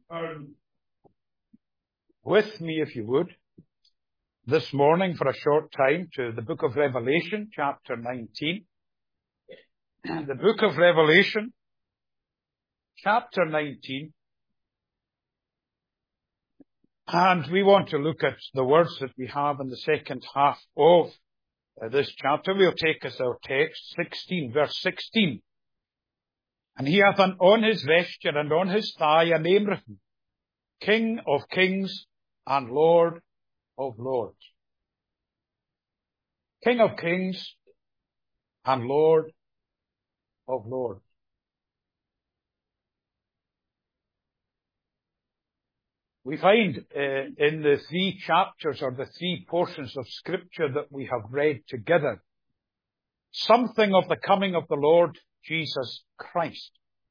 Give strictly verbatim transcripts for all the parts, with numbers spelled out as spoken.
Um, with me, if you would, this morning for a short time to the book of Revelation, chapter nineteen. The book of Revelation, chapter nineteen. And we want to look at the words that we have in the second half of uh, this chapter. We'll take as our text, sixteen, verse sixteen. And he hath an, on his vesture and on his thigh a name written, King of Kings and Lord of Lords. King of Kings and Lord of Lords. We find uh, in the three chapters or the three portions of Scripture that we have read together something of the coming of the Lord Jesus Christ.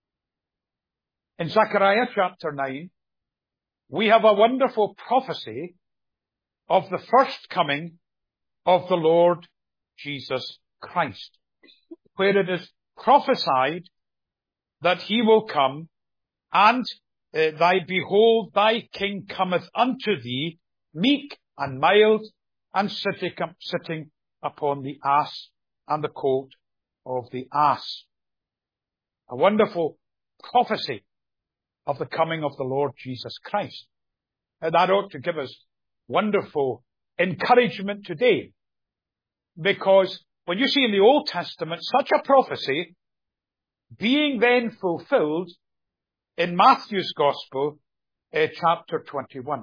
In Zechariah chapter nine, we have a wonderful prophecy of the first coming of the Lord Jesus Christ, where it is prophesied that he will come, and uh, thy behold, thy king cometh unto thee, meek and mild, and sitting, sitting upon the ass and the colt of the ass. A wonderful prophecy of the coming of the Lord Jesus Christ. And that ought to give us wonderful encouragement today. Because when you see in the Old Testament such a prophecy being then fulfilled in Matthew's Gospel, uh, chapter twenty-one.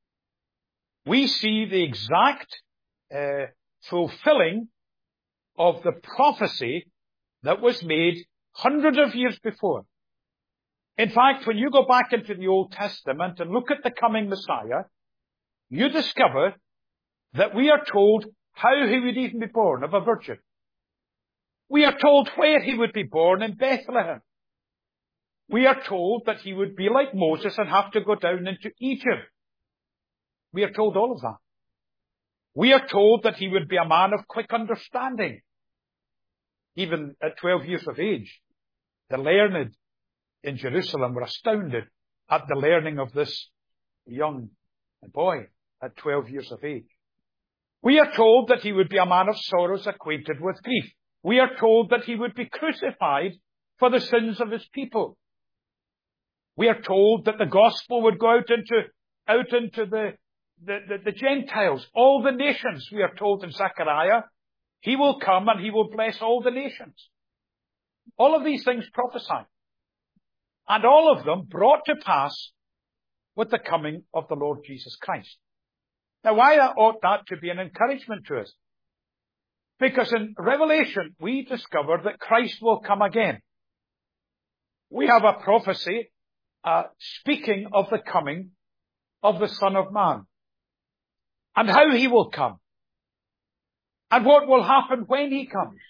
We see the exact uh, fulfilling of the prophecy that was made hundreds of years before. In fact, when you go back into the Old Testament and look at the coming Messiah, you discover that we are told how he would even be born of a virgin. We are told where he would be born, in Bethlehem. We are told that he would be like Moses and have to go down into Egypt. We are told all of that. We are told that he would be a man of quick understanding. Even at twelve years of age, the learned in Jerusalem were astounded at the learning of this young boy at twelve years of age. We are told that he would be a man of sorrows, acquainted with grief. We are told that he would be crucified for the sins of his people. We are told that the gospel would go out into, out into the, the, the, the Gentiles, all the nations. We are told in Zechariah, he will come and he will bless all the nations. All of these things prophesied. And all of them brought to pass with the coming of the Lord Jesus Christ. Now, why ought that to be an encouragement to us? Because in Revelation, we discover that Christ will come again. We have a prophecy uh, speaking of the coming of the Son of Man. And how he will come. And what will happen when he comes.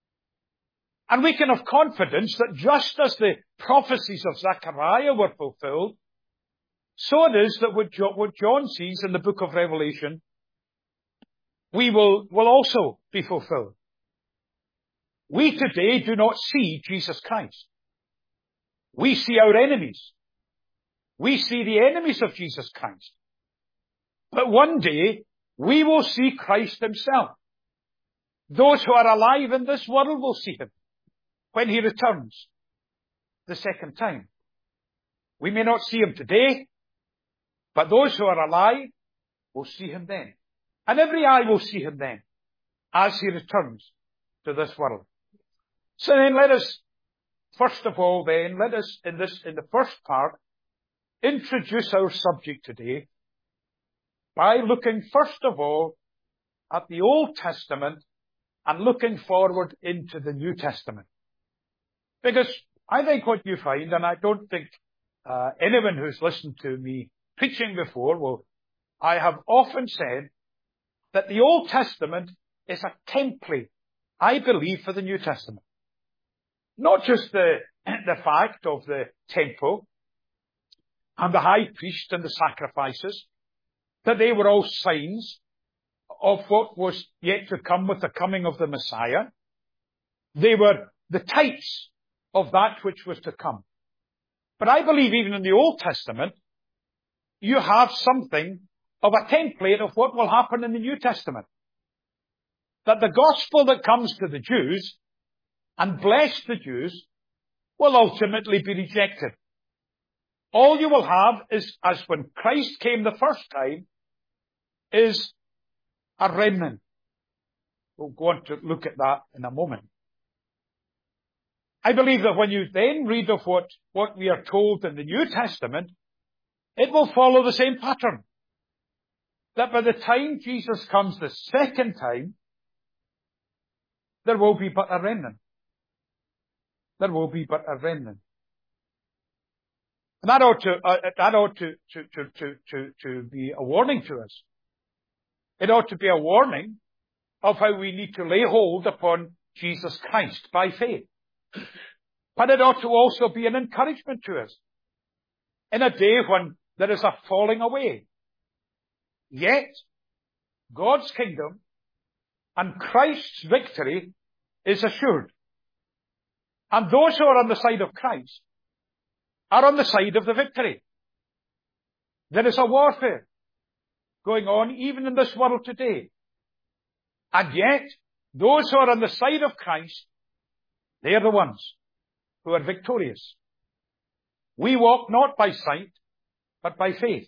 And we can have confidence that just as the prophecies of Zechariah were fulfilled, so it is that what John sees in the book of Revelation, we will, will also be fulfilled. We today do not see Jesus Christ. We see our enemies. We see the enemies of Jesus Christ. But one day, we will see Christ himself. Those who are alive in this world will see him when he returns the second time. We may not see him today, but those who are alive will see him then. And every eye will see him then as he returns to this world. So then let us, first of all then, let us in this, in the first part, introduce our subject today by looking first of all at the Old Testament and looking forward into the New Testament. Because I think what you find, and I don't think uh, anyone who's listened to me preaching before will, I have often said that the Old Testament is a template, I believe, for the New Testament. Not just the, the fact of the temple and the high priest and the sacrifices, that they were all signs of what was yet to come with the coming of the Messiah. They were the types of that which was to come. But I believe even in the Old Testament, you have something of a template of what will happen in the New Testament. That the gospel that comes to the Jews and bless the Jews will ultimately be rejected. All you will have is, as when Christ came the first time, is a remnant. We'll go on to look at that in a moment. I believe that when you then read of what, what we are told in the New Testament, it will follow the same pattern. That by the time Jesus comes the second time, there will be but a remnant. There will be but a remnant. And that ought to, uh, that ought to, to, to, to, to, to be a warning to us. It ought to be a warning of how we need to lay hold upon Jesus Christ by faith. But it ought to also be an encouragement to us in a day when there is a falling away. Yet, God's kingdom and Christ's victory is assured. And those who are on the side of Christ are on the side of the victory. There is a warfare going on even in this world today. And yet, those who are on the side of Christ, they are the ones who are victorious. We walk not by sight, but by faith.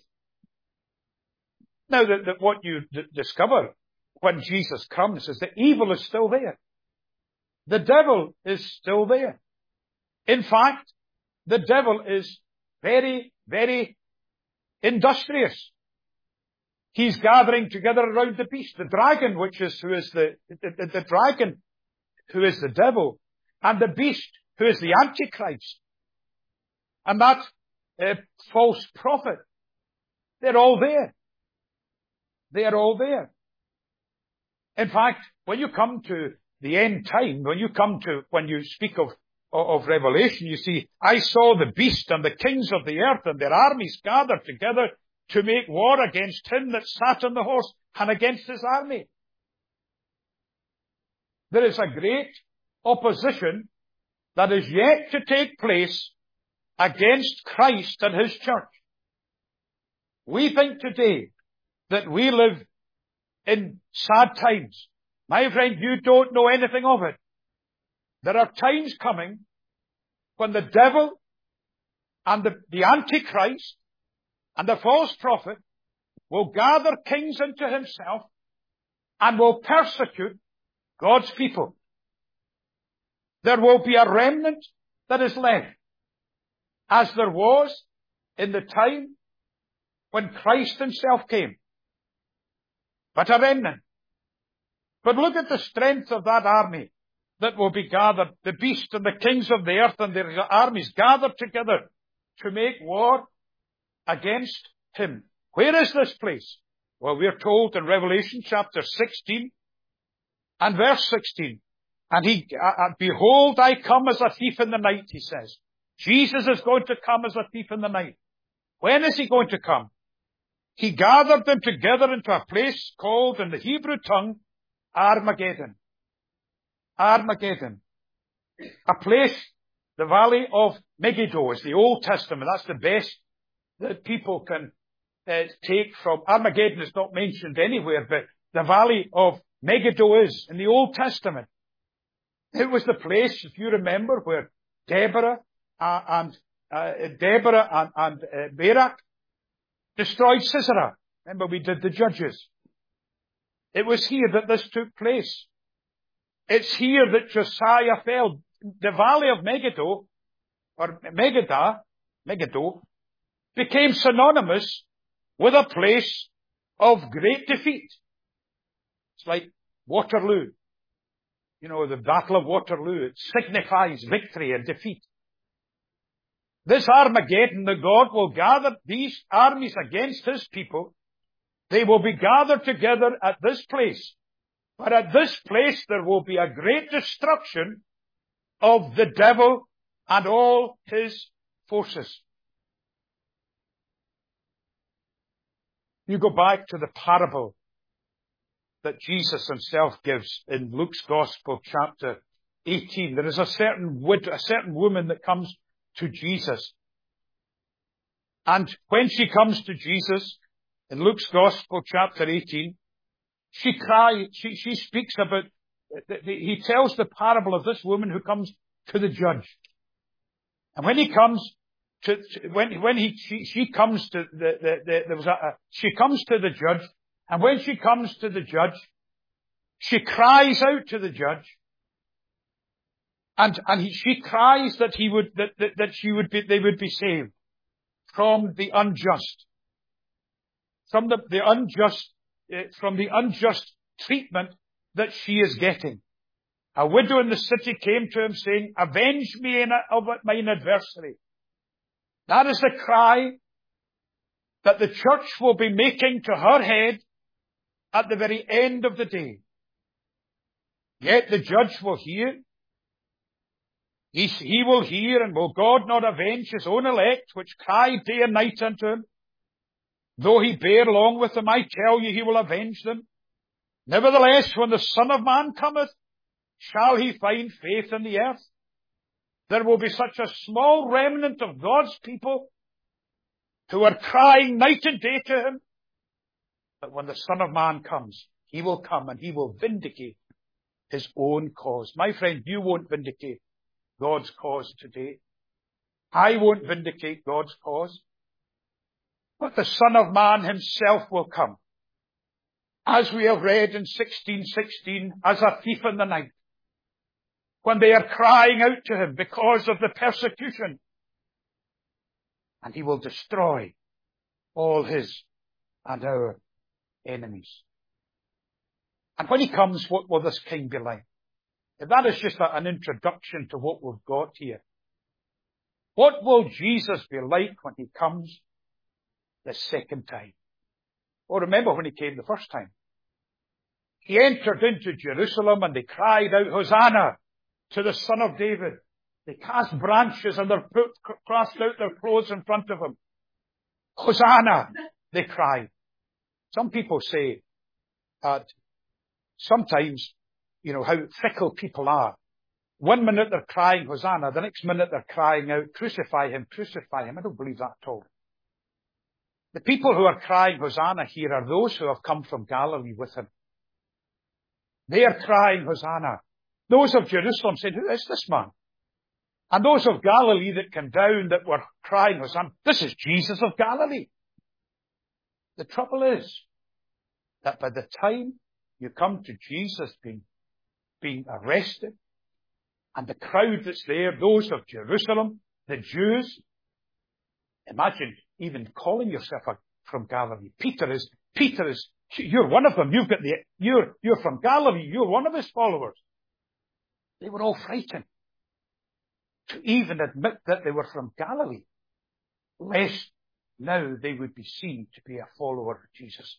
Now, that, that what you d- discover when Jesus comes is that evil is still there. The devil is still there. In fact, the devil is very, very industrious. He's gathering together around the beast, the dragon, which is, who is the, the, the, the dragon, who is the devil, and the beast, who is the Antichrist. And that uh, false prophet. They're all there. They are all there. In fact, when you come to the end time, when you come to, when you speak of, of, of Revelation, you see, I saw the beast and the kings of the earth and their armies gathered together to make war against him that sat on the horse and against his army. There is a great opposition that is yet to take place against Christ and his church. We think today that we live in sad times. My friend, you don't know anything of it. There are times coming when the devil and the, the Antichrist and the false prophet will gather kings into himself and will persecute God's people. There will be a remnant that is left, as there was in the time when Christ himself came. But a remnant. But look at the strength of that army that will be gathered. The beast and the kings of the earth and their armies gathered together to make war against him. Where is this place? Well, we're told in Revelation chapter sixteen and verse sixteen. And he, uh, behold, I come as a thief in the night, he says. Jesus is going to come as a thief in the night. When is he going to come? He gathered them together into a place called in the Hebrew tongue, Armageddon. Armageddon. A place, the valley of Megiddo is the Old Testament. That's the best that people can uh, take from. Armageddon is not mentioned anywhere, but the valley of Megiddo is in the Old Testament. It was the place, if you remember, where Deborah uh, and uh, Deborah and, and uh, Barak destroyed Sisera. Remember, we did the Judges. It was here that this took place. It's here that Josiah fell. The valley of Megiddo, or Megiddo, Megiddo, became synonymous with a place of great defeat. It's like Waterloo. You know, the Battle of Waterloo. It signifies victory and defeat. This Armageddon, the God will gather these armies against his people. They will be gathered together at this place. But at this place there will be a great destruction of the devil and all his forces. You go back to the parable that Jesus himself gives in Luke's Gospel, chapter eighteen. There is a certain widow, a certain woman that comes to Jesus. And when she comes to Jesus, in Luke's Gospel, chapter eighteen, she cries, she, she speaks about, he tells the parable of this woman who comes to the judge. And when he comes to, when, when he, she, she comes to the, the, the there was a, a, she comes to the judge, and when she comes to the judge, she cries out to the judge, and, and he, she cries that he would, that, that, that she would be, they would be saved from the unjust, from the, the unjust, uh, from the unjust treatment that she is getting. A widow in the city came to him saying, "Avenge me in a, of mine adversary." That is the cry that the church will be making to her head at the very end of the day. Yet the judge will hear. He, he will hear, and will God not avenge his own elect, which cry day and night unto him? Though he bear long with them, I tell you, he will avenge them. Nevertheless, when the Son of Man cometh, shall he find faith in the earth? There will be such a small remnant of God's people who are crying night and day to him, that when the Son of Man comes, he will come and he will vindicate his own cause. My friend, you won't vindicate God's cause today. I won't vindicate God's cause. But the Son of Man himself will come, as we have read in sixteen sixteen, as a thief in the night, when they are crying out to him because of the persecution. And he will destroy all his and our enemies. And when he comes, what will this king be like? If that is just a, an introduction to what we've got here. What will Jesus be like when he comes the second time? Well, remember when he came the first time. He entered into Jerusalem and they cried out, "Hosanna to the Son of David." They cast branches and they cast out their clothes in front of him. "Hosanna," they cried. Some people say that sometimes, you know, how fickle people are. One minute they're crying Hosanna, the next minute they're crying out, "Crucify him, crucify him." I don't believe that at all. The people who are crying Hosanna here are those who have come from Galilee with him. They are crying Hosanna. Those of Jerusalem said, "Who is this man?" And those of Galilee that came down that were crying Hosanna, "This is Jesus of Galilee." The trouble is that by the time you come to Jesus being, being arrested, and the crowd that's there, those of Jerusalem, the Jews, imagine even calling yourself a, from Galilee. Peter is, Peter is, you're one of them. You've got the, you're, you're from Galilee. You're one of his followers. They were all frightened to even admit that they were from Galilee, lest now they would be seen to be a follower of Jesus.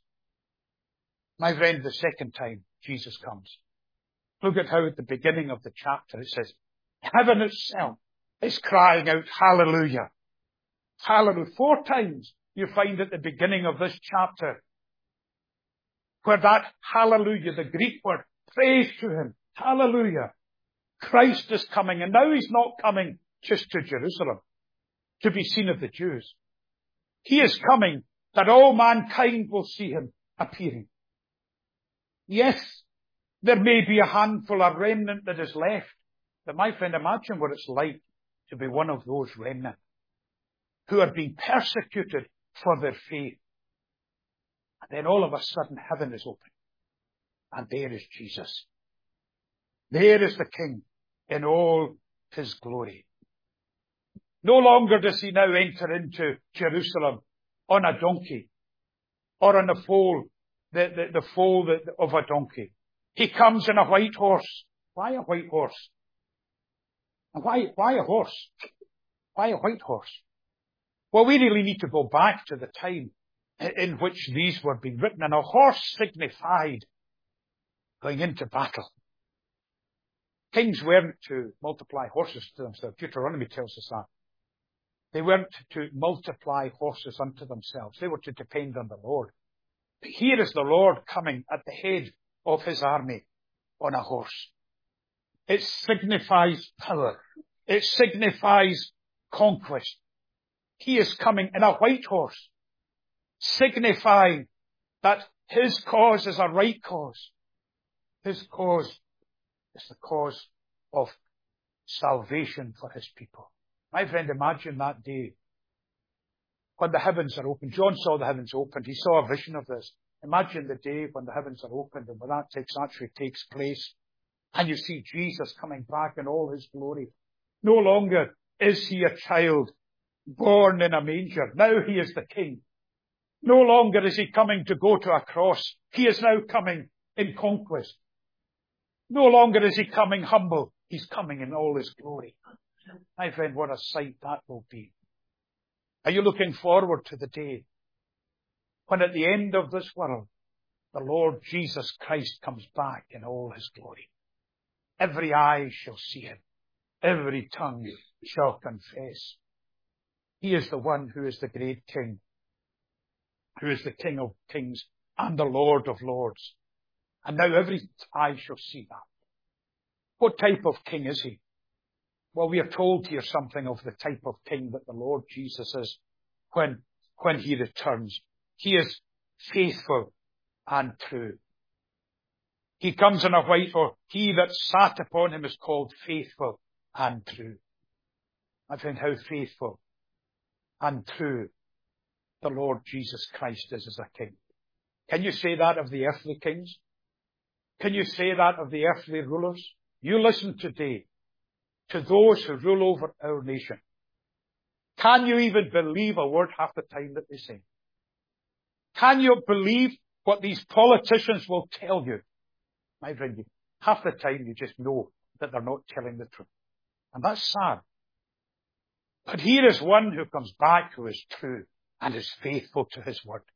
My friend, the second time Jesus comes, look at how at the beginning of the chapter it says, heaven itself is crying out, "Hallelujah. Hallelujah." Four times you find at the beginning of this chapter where that hallelujah, the Greek word, praise to him, hallelujah. Christ is coming, and now he's not coming just to Jerusalem to be seen of the Jews. He is coming that all mankind will see him appearing. Yes, there may be a handful, a remnant that is left. But my friend, imagine what it's like to be one of those remnant who are being persecuted for their faith. And then all of a sudden heaven is open. And there is Jesus. There is the King in all his glory. No longer does he now enter into Jerusalem on a donkey or on a foal, the, the, the foal of a donkey. He comes in a white horse. Why a white horse? And why, why a horse? Why a white horse? Well, we really need to go back to the time in which these were being written. And a horse signified going into battle. Kings weren't to multiply horses to themselves. Deuteronomy tells us that. They weren't to multiply horses unto themselves. They were to depend on the Lord. But here is the Lord coming at the head of his army on a horse. It signifies power. It signifies conquest. he is coming in a white horse, signifying that his cause is a right cause. His cause is the cause of salvation for his people. My friend, imagine that day when the heavens are opened. John saw the heavens opened. He saw a vision of this. Imagine the day when the heavens are opened and when that takes, actually takes place, and you see Jesus coming back in all his glory. No longer is he a child born in a manger. Now he is the king. No longer is he coming to go to a cross. He is now coming in conquest. No longer is he coming humble. He's coming in all his glory. My friend, what a sight that will be. Are you looking forward to the day when at the end of this world, the Lord Jesus Christ comes back in all his glory? Every eye shall see him. Every tongue shall confess. He is the one who is the great King, who is the King of kings and the Lord of lords. And now every eye shall see that. What type of king is he? Well, we are told here something of the type of king that the Lord Jesus is when, when he returns. He is faithful and true. He comes in a white horse. He that sat upon him is called faithful and true. My friend, how faithful and true the Lord Jesus Christ is as a king. Can you say that of the earthly kings? Can you say that of the earthly rulers? You listen today to those who rule over our nation. Can you even believe a word half the time that they say? Can you believe what these politicians will tell you? My friend, half the time you just know that they're not telling the truth. And that's sad. But here is one who comes back who is true and is faithful to his word.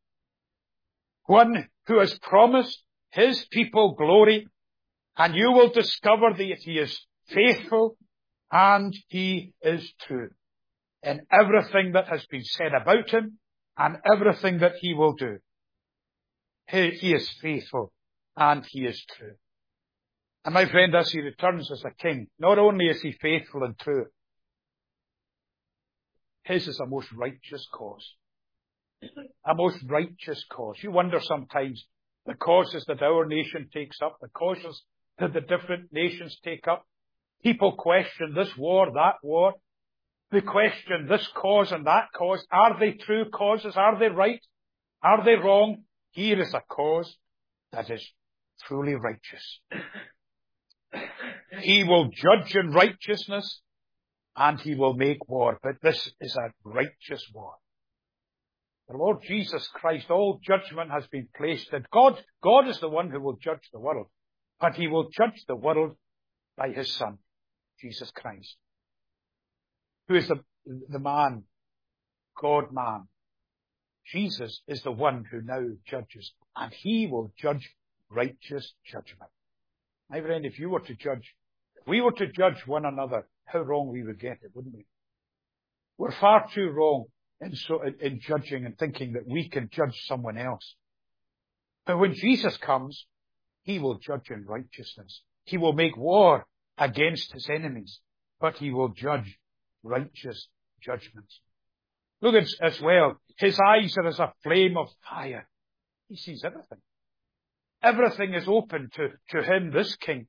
One who has promised his people glory, and you will discover that he is faithful and he is true in everything that has been said about him and everything that he will do. He, he is faithful and he is true. And my friend, as he returns as a king, not only is he faithful and true, his is a most righteous cause. A most righteous cause. You wonder sometimes the causes that our nation takes up, the causes that the different nations take up. People question this war, that war. They question this cause and that cause. Are they true causes? Are they right? Are they wrong? Here is a cause that is truly righteous. He will judge in righteousness and he will make war. But this is a righteous war. The Lord Jesus Christ, all judgment has been placed in God. God is the one who will judge the world. But he will judge the world by his Son, Jesus Christ, who is the, the man, God-man. Jesus is the one who now judges, and he will judge righteous judgment. My friend, if you were to judge, if we were to judge one another, how wrong we would get it, wouldn't we? We're far too wrong in, so, in, in judging and thinking that we can judge someone else. But when Jesus comes, he will judge in righteousness. He will make war against his enemies, but he will judge righteous judgments. Look at as well, his eyes are as a flame of fire. He sees everything. Everything is open to, to him, this king.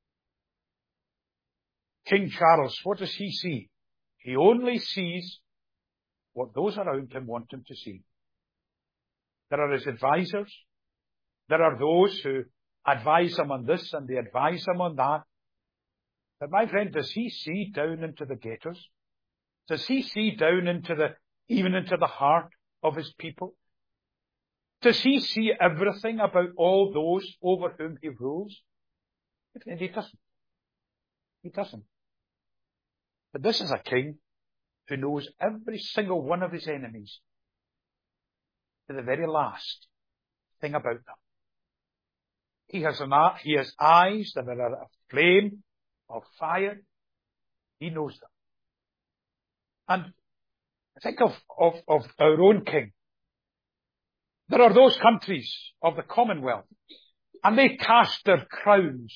King Charles, what does he see? He only sees what those around him want him to see. There are his advisors. There are those who advise him on this and they advise him on that. But my friend, does he see down into the gutters? Does he see down into the, even into the heart of his people? Does he see everything about all those over whom he rules? And he doesn't. He doesn't. But this is a king who knows every single one of his enemies to the very last thing about them. He has, an, he has eyes that are a flame of fire. He knows them. And think of, of, of our own king. There are those countries of the Commonwealth, and they cast their crowns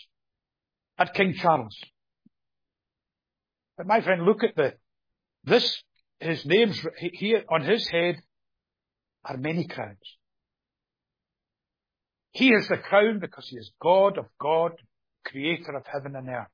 at King Charles. But my friend, look at the, this his name's, he, on his head are many crowns. He is the crown because he is God of God, creator of heaven and earth.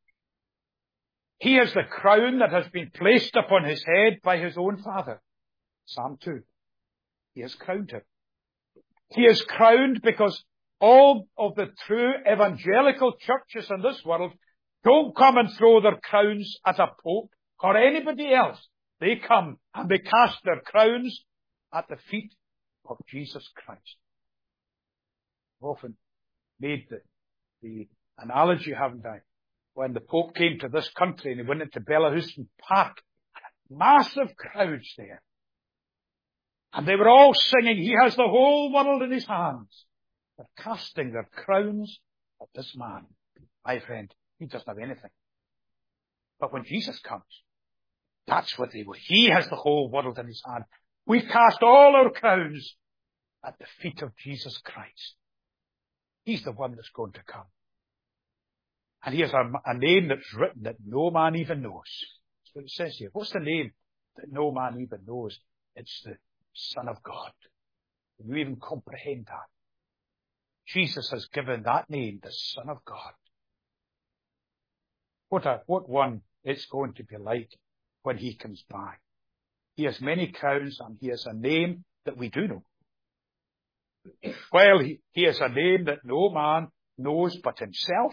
He is the crown that has been placed upon his head by his own Father. Psalm two. He has crowned him. He is crowned because all of the true evangelical churches in this world don't come and throw their crowns at a pope or anybody else. They come and they cast their crowns at the feet of Jesus Christ. I've often made the, the analogy, haven't I? When the Pope came to this country and he went into Bellahouston Park, massive crowds there. And they were all singing, he has the whole world in his hands. They're casting their crowns at this man. My friend, he doesn't have anything. But when Jesus comes, that's what they will. He has the whole world in his hand. We cast all our crowns at the feet of Jesus Christ. He's the one that's going to come. And he has a, a name that's written that no man even knows. That's what it says here. What's the name that no man even knows? It's the Son of God. Can you even comprehend that? Jesus has given that name, the Son of God. What a, what one it's going to be like when he comes back. He has many crowns and he has a name that we do know. Well, he, he has a name that no man knows but himself.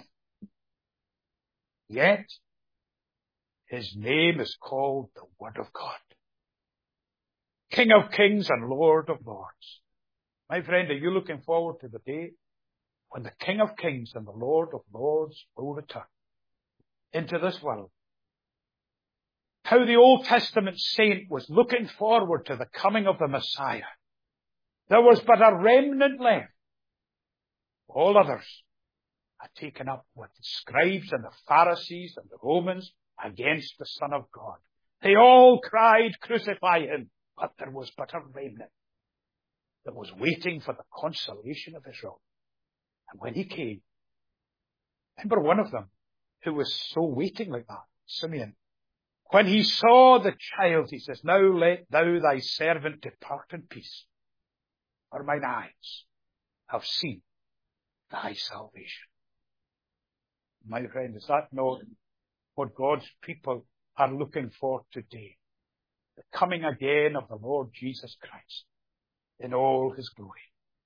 Yet, his name is called the Word of God. King of kings and Lord of lords. My friend, are you looking forward to the day when the King of kings and the Lord of lords will return into this world? How the Old Testament saint was looking forward to the coming of the Messiah. There was but a remnant left. All others had taken up with the scribes and the Pharisees and the Romans against the Son of God. They all cried, crucify him. But there was but a remnant that was waiting for the consolation of Israel. And when he came, remember one of them who was so waiting like that, Simeon. When he saw the child, he says, now let thou thy servant depart in peace, for mine eyes have seen thy salvation. My friend, is that not what God's people are looking for today? The coming again of the Lord Jesus Christ in all his glory.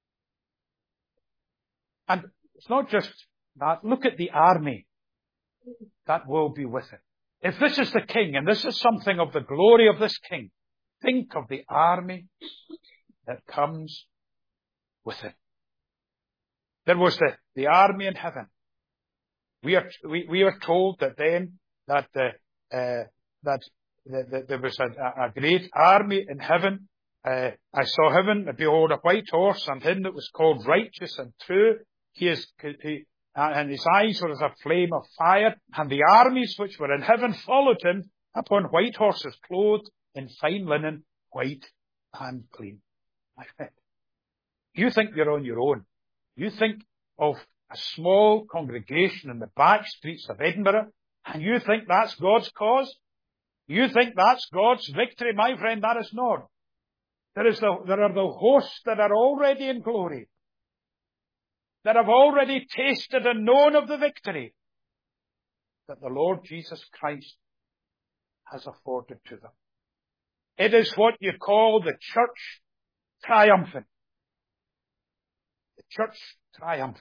And it's not just that. Look at the army that will be with him. If this is the king, and this is something of the glory of this king, think of the army that comes with him. There was the, the army in heaven. We are, we, we are told that then that, the, uh, that the, the, there was a, a great army in heaven. Uh, I saw heaven, and behold, a white horse, and him that was called righteous and true. He is, he, and his eyes were as a flame of fire, and the armies which were in heaven followed him upon white horses, clothed in fine linen, white and clean. My friend, you think you're on your own. You think of a small congregation in the back streets of Edinburgh, and you think that's God's cause? You think that's God's victory? My friend, that is not. There is the, there are the hosts that are already in glory, that have already tasted and known of the victory that the Lord Jesus Christ has afforded to them. It is what you call the church triumphant. The church triumphant.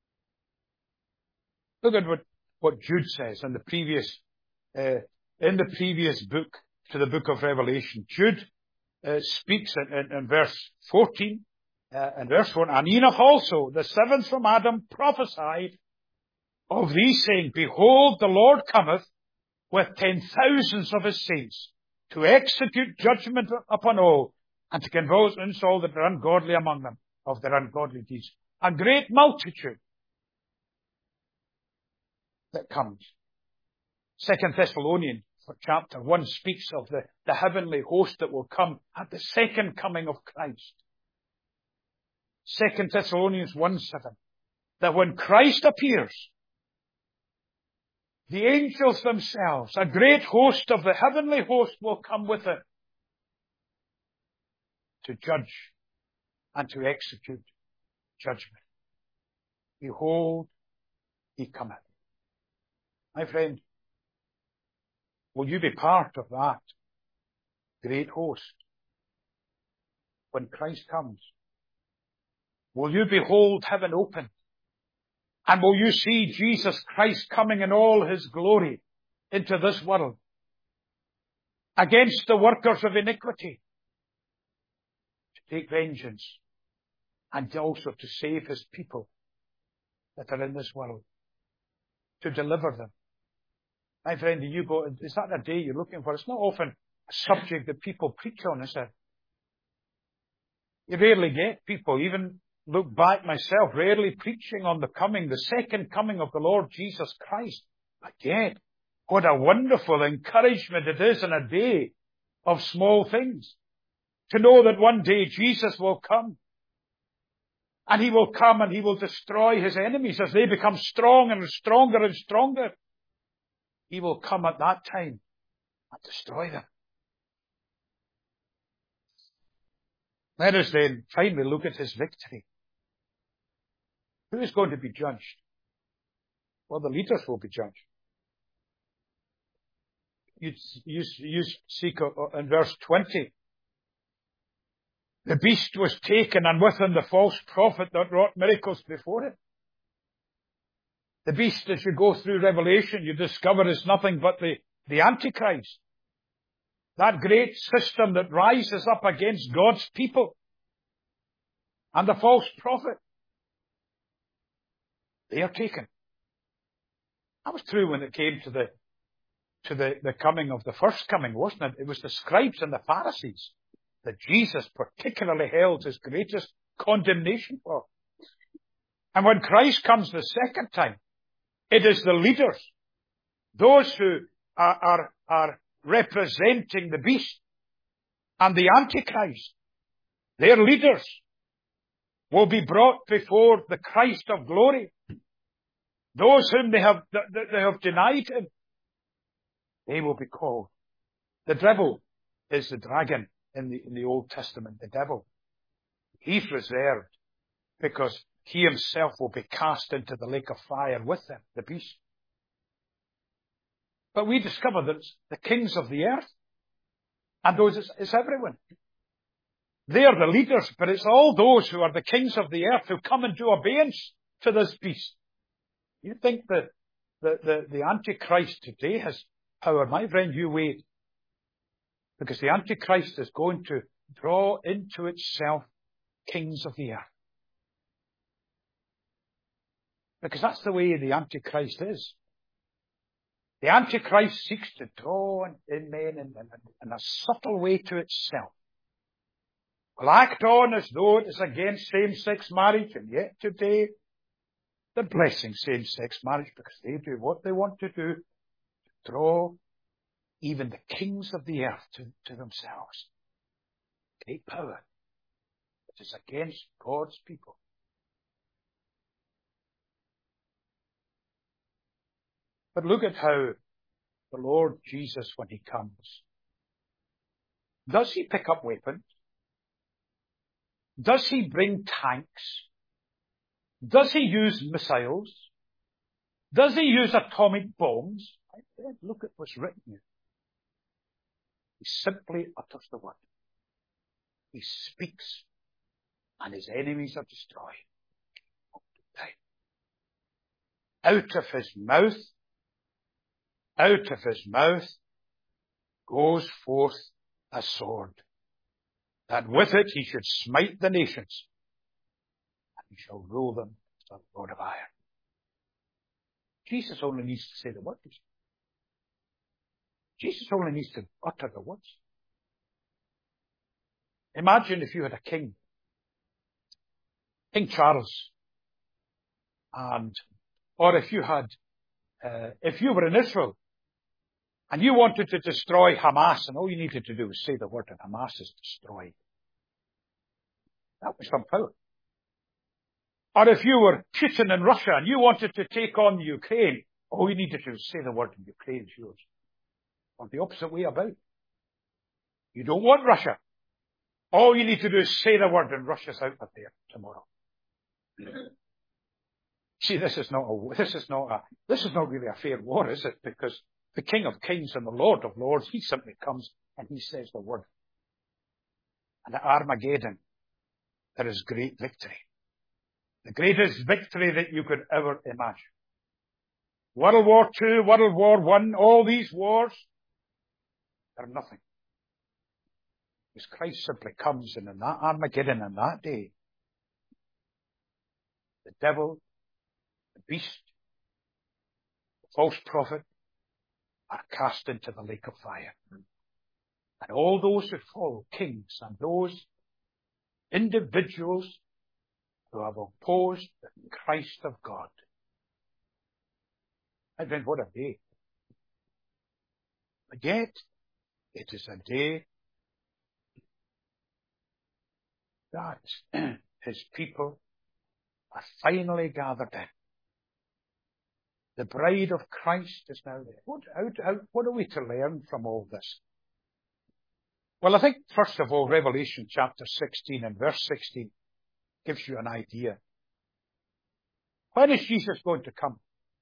Look at what, what Jude says in the previous, uh, in the previous book to the book of Revelation. Jude uh, speaks in, in, in verse fourteen, uh, and verse one, and Enoch also, the seventh from Adam, prophesied of these, saying, behold, the Lord cometh with ten thousands of his saints to execute judgment upon all, and to convince all that are ungodly among them of their ungodly deeds. A great multitude that comes. Second Thessalonians chapter one speaks of the, the heavenly host that will come at the second coming of Christ. Second Thessalonians one seven. That when Christ appears, the angels themselves, a great host of the heavenly host, will come with him. to judge and to execute judgment. Behold, he cometh. My friend, will you be part of that great host when Christ comes? Will you behold heaven open? And will you see Jesus Christ coming in all his glory into this world against the workers of iniquity, to take vengeance and also to save his people that are in this world, to deliver them? My friend, do you go, is that the day you're looking for? It's not often a subject that people preach on, is it? You rarely get people, even look back myself, rarely preaching on the coming, the second coming of the Lord Jesus Christ. But yet, what a wonderful encouragement it is in a day of small things, to know that one day Jesus will come. And he will come and he will destroy his enemies as they become strong and stronger and stronger. He will come at that time and destroy them. Let us then finally look at his victory. Who is going to be judged? Well, the leaders will be judged. You, you, you see in verse twenty. The beast was taken, and with him the false prophet that wrought miracles before it. The beast, as you go through Revelation, you discover is nothing but the, the Antichrist. That great system that rises up against God's people. And the false prophet. They are taken. That was true when it came to the, to the, the coming of the first coming, wasn't it? It was the scribes and the Pharisees that Jesus particularly held his greatest condemnation for. And when Christ comes the second time, it is the leaders, those who are, are, are representing the beast and the Antichrist. Their leaders will be brought before the Christ of glory. Those whom they have, they have denied him, they will be called. The devil is the dragon in the, in the Old Testament, the devil. He's reserved because he himself will be cast into the lake of fire with them, the beast. But we discover that it's the kings of the earth, and those is, is everyone. They are the leaders, but it's all those who are the kings of the earth who come into obedience to this beast. You think that the, the, the Antichrist today has power? My friend, you wait. Because the Antichrist is going to draw into itself kings of the earth. Because that's the way the Antichrist is. The Antichrist seeks to draw in men in, in, in a subtle way to itself. Will act on as though it is against same-sex marriage, and yet today they're blessing same-sex marriage because they do what they want to do, to draw even the kings of the earth to, to themselves. Great power. It is against God's people. But look at how the Lord Jesus, when he comes, does he pick up weapons? Does he bring tanks? Does he use missiles? Does he use atomic bombs? Look at what's written here. He simply utters the word. He speaks, and his enemies are destroyed. Out of his mouth, out of his mouth goes forth a sword, that with it he should smite the nations, and he shall rule them with a rod of iron. Jesus only needs to say the words. Jesus only needs to utter the words. Imagine if you had a king, King Charles, and, or if you had, uh, if you were in Israel, and you wanted to destroy Hamas, and all you needed to do was say the word, and Hamas is destroyed. That was some power. Or if you were Putin in Russia, and you wanted to take on Ukraine, all you needed to do was say the word, and Ukraine is yours. Or the opposite way about. You don't want Russia. All you need to do is say the word and rush us out of there tomorrow. See, this is not a, this is not a, this is not really a fair war, is it? Because the King of Kings and the Lord of Lords, he simply comes and he says the word. And at Armageddon, there is great victory. The greatest victory that you could ever imagine. World War Two, World War One, all these wars, they're nothing. Because Christ simply comes, and in that Armageddon, in that day, the devil, the beast, the false prophet are cast into the lake of fire. And all those who follow, kings and those individuals who have opposed the Christ of God. I mean, what a day. But yet, it is a day that his people are finally gathered in. The bride of Christ is now there. What, how, how, what are we to learn from all this? Well, I think, first of all, Revelation chapter sixteen and verse sixteen gives you an idea. When is Jesus going to come?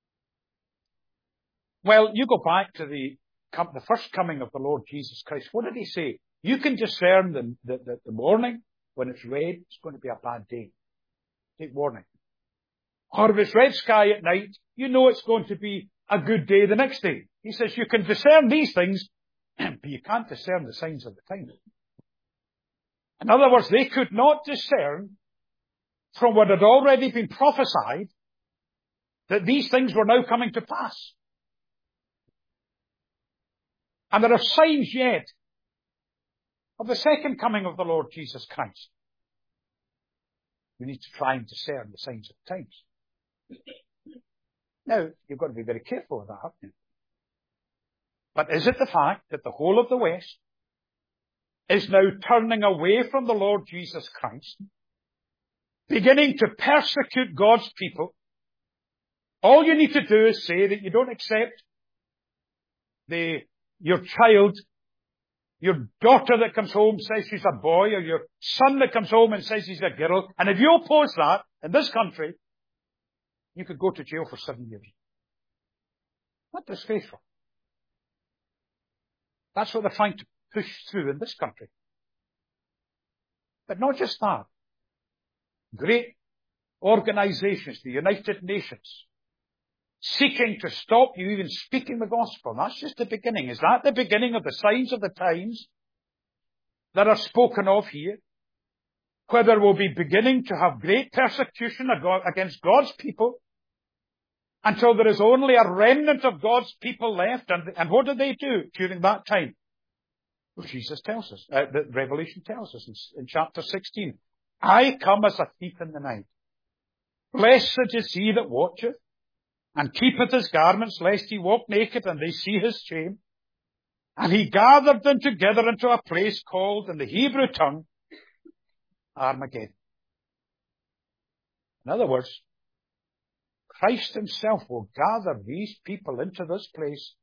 Well, you go back to the, the first coming of the Lord Jesus Christ. What did he say? You can discern the, the, the, the morning when it's red, it's going to be a bad day. Take warning. Or if it's red sky at night, you know it's going to be a good day the next day. He says you can discern these things, but you can't discern the signs of the times. In other words, they could not discern from what had already been prophesied that these things were now coming to pass. And there are signs yet of the second coming of the Lord Jesus Christ. We need to try and discern the signs of the times. Now, you've got to be very careful of that, haven't you? But is it the fact that the whole of the West is now turning away from the Lord Jesus Christ, beginning to persecute God's people? All you need to do is say that you don't accept the, your child, your daughter that comes home says she's a boy, or your son that comes home and says he's a girl. And if you oppose that in this country, you could go to jail for seven years. Not disgraceful. That's what they're trying to push through in this country. But not just that. Great organizations, the United Nations, seeking to stop you even speaking the gospel. That's just the beginning. Is that the beginning of the signs of the times that are spoken of here? Where there will be beginning to have great persecution against God's people until there is only a remnant of God's people left. And, and what do they do during that time? Well, Jesus tells us, uh, the Revelation tells us in, in chapter sixteen, I come as a thief in the night. Blessed is he that watcheth, and keepeth his garments, lest he walk naked, and they see his shame. And he gathered them together into a place called, in the Hebrew tongue, Armageddon. In other words, Christ himself will gather these people into this place,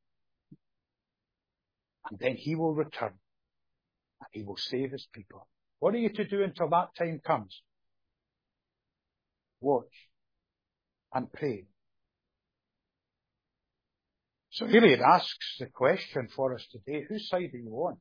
and then he will return, and he will save his people. What are you to do until that time comes? Watch and pray. So really it asks the question for us today, whose side are you on?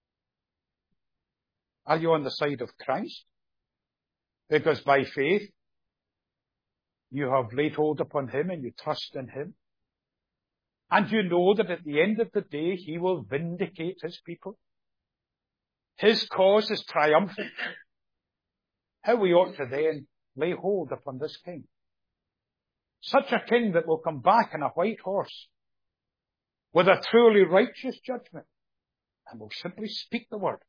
Are you on the side of Christ? Because by faith, you have laid hold upon him and you trust in him. And you know that at the end of the day, he will vindicate his people. His cause is triumphant. How we ought to then lay hold upon this king. Such a king that will come back on a white horse with a truly righteous judgment and will simply speak the word.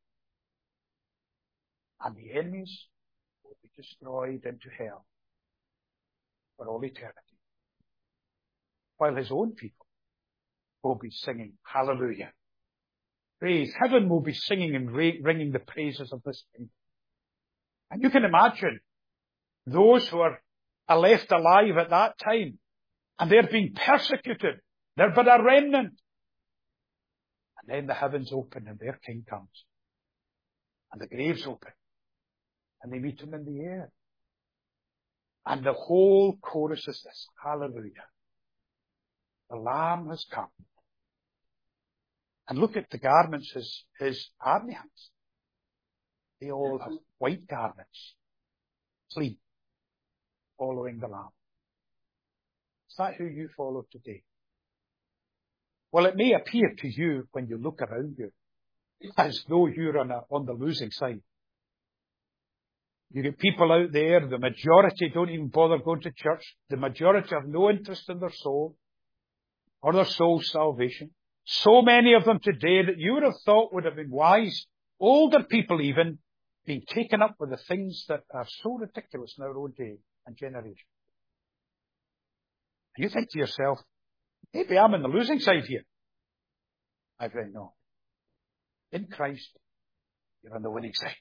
And the enemies will be destroyed into hell for all eternity. While his own people will be singing hallelujah. Praise. Heaven will be singing and ringing the praises of this king. And you can imagine those who are left alive at that time and they're being persecuted. They're but a remnant. And then the heavens open and their king comes. And the grave's open. And they meet him in the air. And the whole chorus is this. Hallelujah. The Lamb has come. And look at the garments his, his army has. They all have white garments. Clean. Following the Lamb. Is that who you follow today? Well, it may appear to you when you look around you as though you're on, a, on the losing side. You get people out there, the majority don't even bother going to church. The majority have no interest in their soul or their soul's salvation. So many of them today that you would have thought would have been wise, older people even, being taken up with the things that are so ridiculous in our own day and generation. And you think to yourself, maybe I'm on the losing side here. I friend, no. In Christ, you're on the winning side.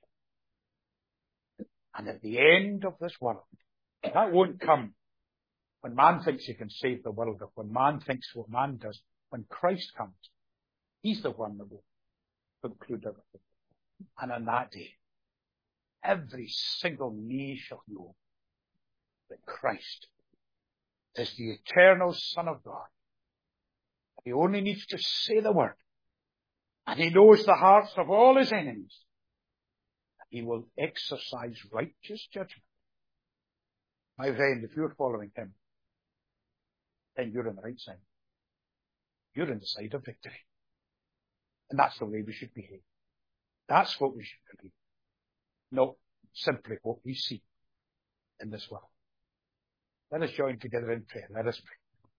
And at the end of this world, that won't come when man thinks he can save the world, or when man thinks what man does. When Christ comes, he's the one that will conclude everything. And on that day, every single knee shall know that Christ is the eternal Son of God. He only needs to say the word. And he knows the hearts of all his enemies. He will exercise righteous judgment. My friend, if you're following him, then you're on the right side. You're on the side of victory. And that's the way we should behave. That's what we should believe. Not simply what we see in this world. Let us join together in prayer. Let us pray.